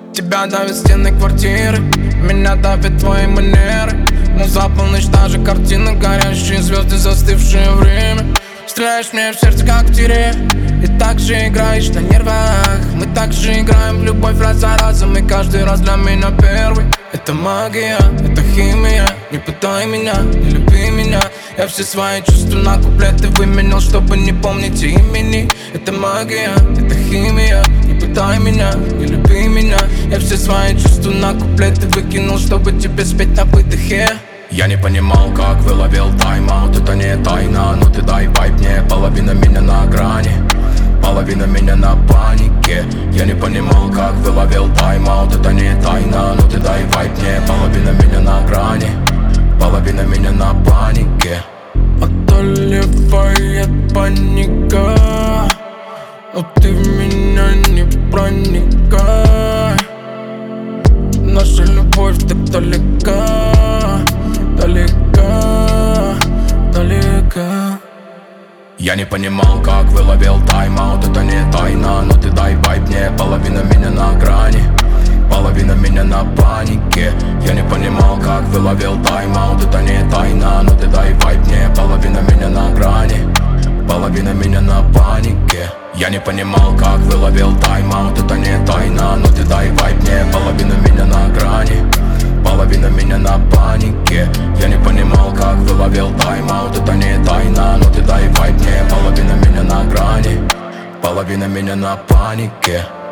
Тебя давят стены квартиры, меня давят твои манеры. Но за полночь та же картина, горящие звезды, застывшее время. Стреляешь мне в сердце, как в тире, и так же играешь на нервах. Мы так же играем в любовь раз за разом, и каждый раз для меня первый. Это магия, это химия, не пытай меня, не люби меня. Я все свои чувства на куплеты выменял, чтобы не помнить имени. Это магия, это химия, не пытай меня, не люби меня. Я все свои чувства на куплеты выкинул, чтобы тебе спеть на выдохе. Я не понимал, как выловил тайм-аут. Это не тайна, но ты дай вайп мне. Половина меня на грани, половина меня на панике. Я не понимал, как выловил тайм-аут. Это не тайна, но ты дай вайп мне. Половина меня на грани, половина меня на панике. Одолевает паника, но ты в меня не проникай. Наша любовь так далека, далека, далека. Я не понимал, как выловил тайм-аут. Это не тайна, но ты дай вайп мне. Половина меня на грани, половина меня на панике. Я не понимал, как выловил тайм-аут. Это не тайна, но ты дай вайп мне. Половина меня на грани, половина меня на панике. Я не понимал, как выловил тайм-аут. Это не тайна, но ты дай вайп мне. Половина меня на грани, половина меня на панике. Я не понимал, как выловил тайм-аут. Это не тайна, но ты дай вайп мне. Половина меня на грани, половина меня на панике.